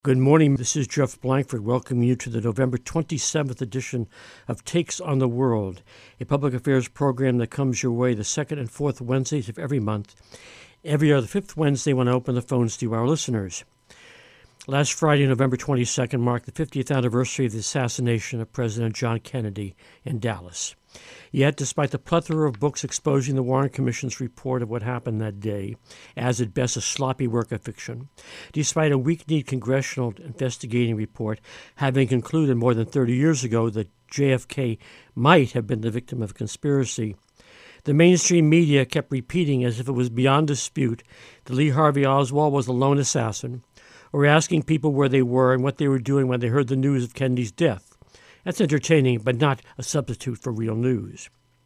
Good morning. This is Jeff Blankford welcoming you to the November 27th edition of Takes on the World, a public affairs program that comes your way the second and fourth Wednesdays of every month, every other fifth Wednesday when I open the phones to our listeners. Last Friday, November 22nd, marked the 50th anniversary of the assassination of President John Kennedy in Dallas. Yet, despite the plethora of books exposing the Warren Commission's report of what happened that day, as at best a sloppy work of fiction, despite a weak-kneed congressional investigating report having concluded more than 30 years ago that JFK might have been the victim of a conspiracy, the mainstream media kept repeating as if it was beyond dispute that Lee Harvey Oswald was the lone assassin, or asking people where they were and what they were doing when they heard the news of Kennedy's death. That's entertaining, but not a substitute for real news.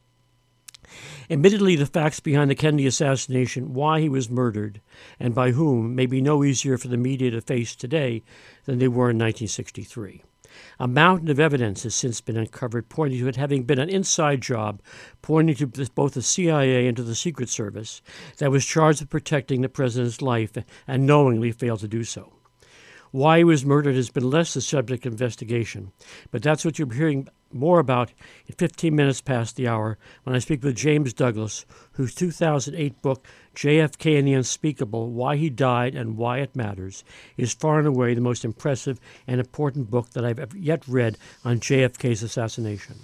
Admittedly, the facts behind the Kennedy assassination, why he was murdered, and by whom, may be no easier for the media to face today than they were in 1963. A mountain of evidence has since been uncovered pointing to it having been an inside job, pointing to both the CIA and to the Secret Service that was charged with protecting the president's life and knowingly failed to do so. Why he was murdered has been less the subject of investigation, but that's what you're hearing more about in 15 minutes past the hour when I speak with James Douglas, whose 2008 book, JFK and the Unspeakable, Why He Died and Why It Matters, is far and away the most impressive and important book that I've yet read on JFK's assassination.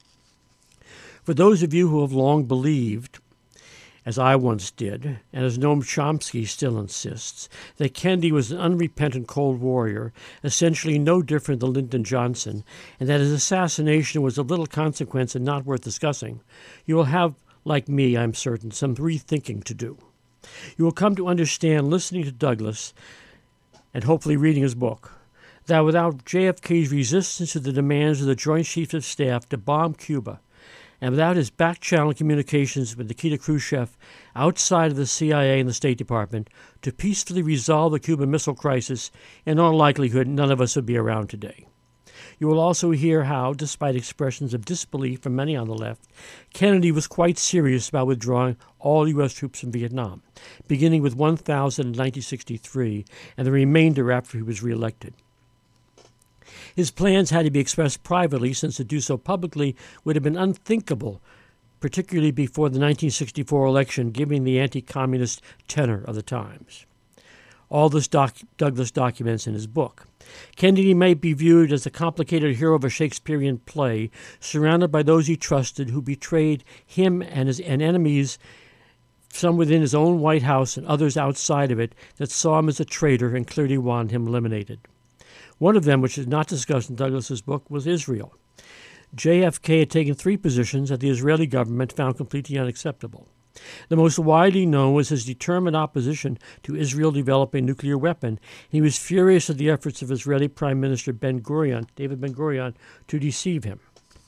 For those of you who have long believed, as I once did, and as Noam Chomsky still insists, that Kennedy was an unrepentant Cold Warrior, essentially no different than Lyndon Johnson, and that his assassination was of little consequence and not worth discussing, you will have, like me, I'm certain, some rethinking to do. You will come to understand, listening to Douglas, and hopefully reading his book, that without JFK's resistance to the demands of the Joint Chiefs of Staff to bomb Cuba, and without his back-channel communications with Nikita Khrushchev outside of the CIA and the State Department to peacefully resolve the Cuban Missile Crisis, in all likelihood, none of us would be around today. You will also hear how, despite expressions of disbelief from many on the left, Kennedy was quite serious about withdrawing all U.S. troops from Vietnam, beginning with 1,000 in 1963 and the remainder after he was reelected. His plans had to be expressed privately, since to do so publicly would have been unthinkable, particularly before the 1964 election, given the anti-communist tenor of the times. All this Douglas documents in his book. Kennedy may be viewed as the complicated hero of a Shakespearean play, surrounded by those he trusted who betrayed him and his enemies, some within his own White House and others outside of it, that saw him as a traitor and clearly wanted him eliminated. One of them, which is not discussed in Douglas's book, was Israel. JFK had taken three positions that the Israeli government found completely unacceptable. The most widely known was his determined opposition to Israel developing a nuclear weapon. He was furious at the efforts of Israeli Prime Minister David Ben-Gurion, to deceive him.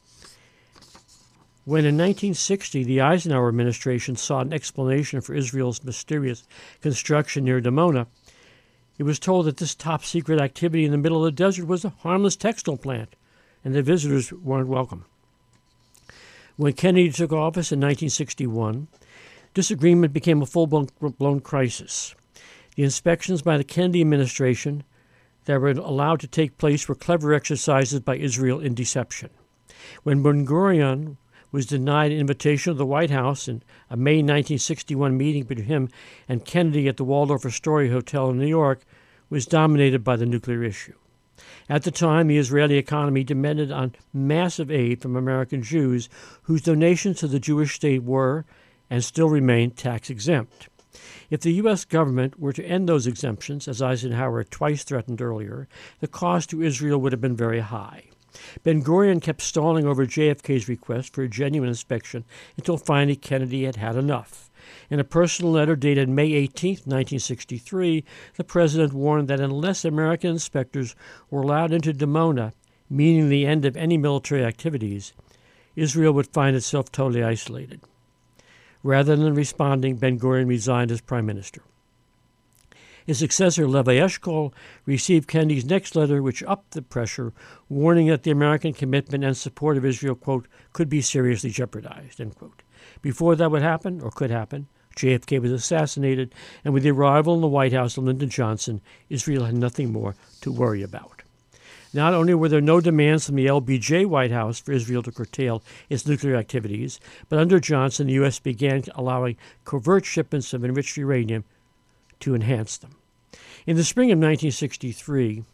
When in 1960 the Eisenhower administration sought an explanation for Israel's mysterious construction near Dimona, it was told that this top-secret activity in the middle of the desert was a harmless textile plant, and that visitors weren't welcome. When Kennedy took office in 1961, disagreement became a full-blown crisis. The inspections by the Kennedy administration that were allowed to take place were clever exercises by Israel in deception. When Ben-Gurion was denied an invitation to the White House in a May 1961 meeting between him and Kennedy at the Waldorf Astoria Hotel in New York, was dominated by the nuclear issue. At the time, the Israeli economy depended on massive aid from American Jews, whose donations to the Jewish state were, and still remain, tax-exempt. If the U.S. government were to end those exemptions, as Eisenhower had twice threatened earlier, the cost to Israel would have been very high. Ben-Gurion kept stalling over JFK's request for a genuine inspection until finally Kennedy had had enough. In a personal letter dated May 18, 1963, the president warned that unless American inspectors were allowed into Dimona, meaning the end of any military activities, Israel would find itself totally isolated. Rather than responding, Ben-Gurion resigned as prime minister. His successor, Levi Eshkol, received Kennedy's next letter, which upped the pressure, warning that the American commitment and support of Israel, quote, could be seriously jeopardized, end quote. Before that would happen, or could happen, JFK was assassinated, and with the arrival in the White House of Lyndon Johnson, Israel had nothing more to worry about. Not only were there no demands from the LBJ White House for Israel to curtail its nuclear activities, but under Johnson, the U.S. began allowing covert shipments of enriched uranium to enhance them. In the spring of 1963,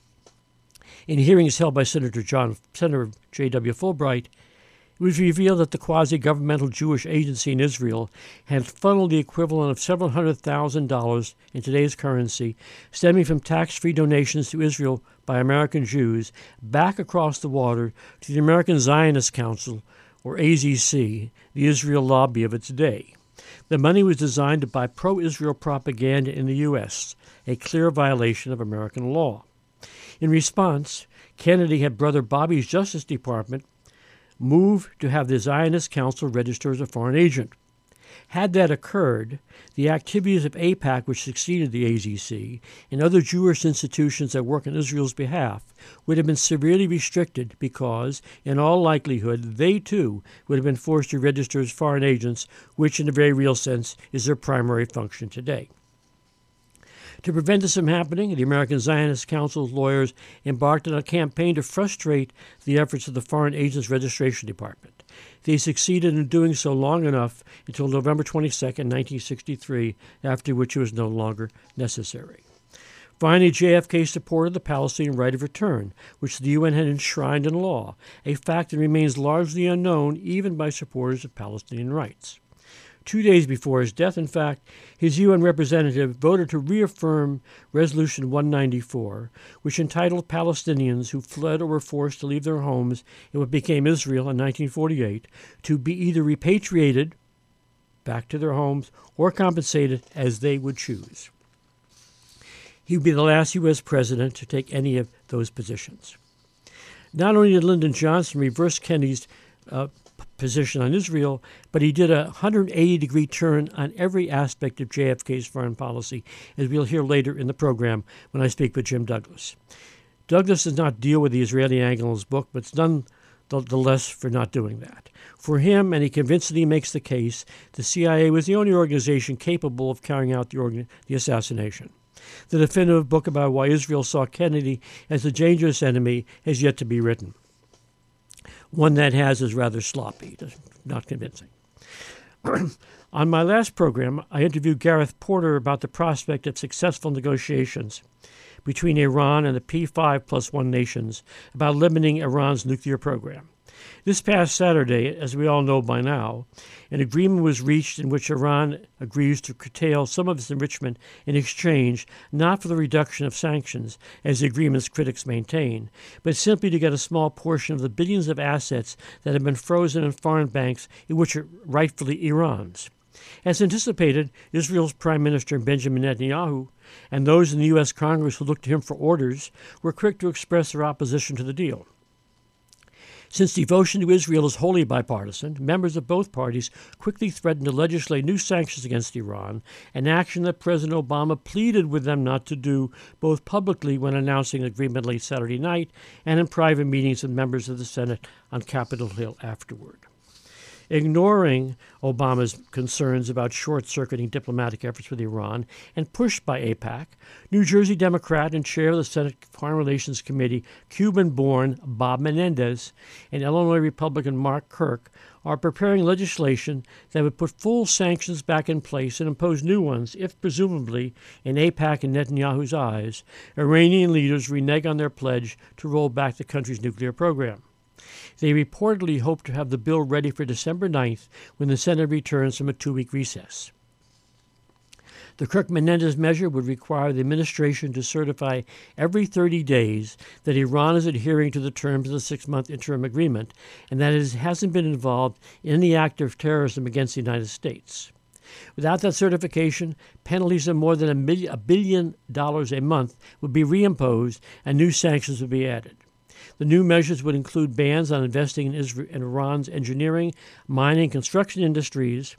in hearings held by Senator J.W. Fulbright, it was revealed that the quasi-governmental Jewish agency in Israel had funneled the equivalent of several $100,000 in today's currency, stemming from tax-free donations to Israel by American Jews, back across the water to the American Zionist Council, or AZC, the Israel lobby of its day. The money was designed to buy pro-Israel propaganda in the U.S., a clear violation of American law. In response, Kennedy had Brother Bobby's Justice Department move to have the Zionist Council register as a foreign agent. Had that occurred, the activities of AIPAC, which succeeded the AZC, and other Jewish institutions that work on Israel's behalf, would have been severely restricted because, in all likelihood, they too would have been forced to register as foreign agents, which in a very real sense is their primary function today. To prevent this from happening, the American Zionist Council's lawyers embarked on a campaign to frustrate the efforts of the Foreign Agents Registration Department. They succeeded in doing so long enough until November 22, 1963, after which it was no longer necessary. Finally, JFK supported the Palestinian right of return, which the UN had enshrined in law, a fact that remains largely unknown even by supporters of Palestinian rights. 2 days before his death, in fact, his UN representative voted to reaffirm Resolution 194, which entitled Palestinians who fled or were forced to leave their homes in what became Israel in 1948 to be either repatriated back to their homes or compensated as they would choose. He would be the last U.S. president to take any of those positions. Not only did Lyndon Johnson reverse Kennedy's position on Israel, but he did a 180-degree turn on every aspect of JFK's foreign policy, as we'll hear later in the program when I speak with Jim Douglas. Douglas does not deal with the Israeli angle in his book, but it's none the less for not doing that. For him, and he convincingly makes the case, the CIA was the only organization capable of carrying out the assassination. The definitive book about why Israel saw Kennedy as a dangerous enemy has yet to be written. One that is rather sloppy, not convincing. On my last program, I interviewed Gareth Porter about the prospect of successful negotiations between Iran and the P5+1 nations about limiting Iran's nuclear program. This past Saturday, as we all know by now, an agreement was reached in which Iran agrees to curtail some of its enrichment in exchange not for the reduction of sanctions, as the agreement's critics maintain, but simply to get a small portion of the billions of assets that have been frozen in foreign banks in which are rightfully Iran's. As anticipated, Israel's Prime Minister Benjamin Netanyahu and those in the U.S. Congress who looked to him for orders were quick to express their opposition to the deal. Since devotion to Israel is wholly bipartisan, members of both parties quickly threatened to legislate new sanctions against Iran, an action that President Obama pleaded with them not to do, both publicly when announcing the agreement late Saturday night and in private meetings with members of the Senate on Capitol Hill afterward. Ignoring Obama's concerns about short-circuiting diplomatic efforts with Iran and pushed by AIPAC, New Jersey Democrat and chair of the Senate Foreign Relations Committee, Cuban-born Bob Menendez, and Illinois Republican Mark Kirk are preparing legislation that would put full sanctions back in place and impose new ones if, presumably, in AIPAC and Netanyahu's eyes, Iranian leaders renege on their pledge to roll back the country's nuclear program. They reportedly hope to have the bill ready for December 9th when the Senate returns from a 2-week recess. The Kirk-Menendez measure would require the administration to certify every 30 days that Iran is adhering to the terms of the 6-month interim agreement and that it hasn't been involved in any act of terrorism against the United States. Without that certification, penalties of more than $1 billion a month would be reimposed and new sanctions would be added. The new measures would include bans on investing in Iran's engineering, mining, and construction industries,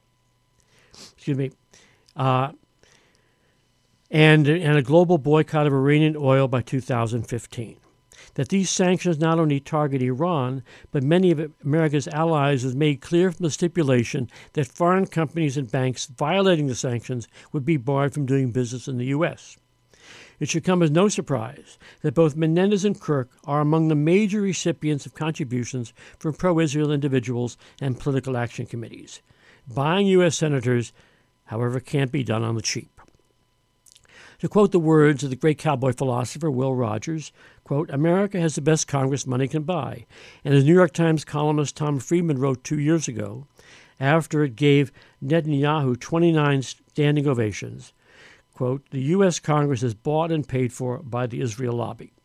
and a global boycott of Iranian oil by 2015. that these sanctions not only target Iran, but many of America's allies, was made clear from the stipulation that foreign companies and banks violating the sanctions would be barred from doing business in the U.S. It should come as no surprise that both Menendez and Kirk are among the major recipients of contributions from pro-Israel individuals and political action committees. Buying U.S. senators, however, can't be done on the cheap. To quote the words of the great cowboy philosopher Will Rogers, quote, "America has the best Congress money can buy." And as New York Times columnist Tom Friedman wrote 2 years ago, after it gave Netanyahu 29 standing ovations, quote, "The U.S. Congress is bought and paid for by the Israel lobby."